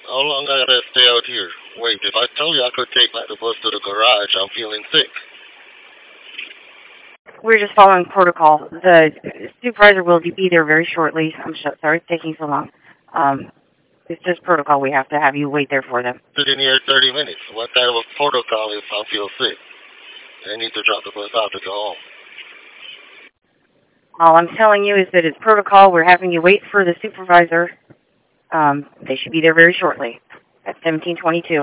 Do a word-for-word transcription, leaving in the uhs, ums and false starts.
How long I gotta stay out here? Wait, if I tell you I could take like the bus to the garage, I'm feeling sick. We're just following protocol. The supervisor will be there very shortly. I'm so sorry it's taking so long. Um, it's just protocol. We have to have you wait there for them. Sitting here thirty minutes. What kind of a protocol if I feel sick? I need to drop the bus out to go home. All I'm telling you is that it's protocol. We're having you wait for the supervisor. Um, they should be there very shortly at seventeen twenty-two.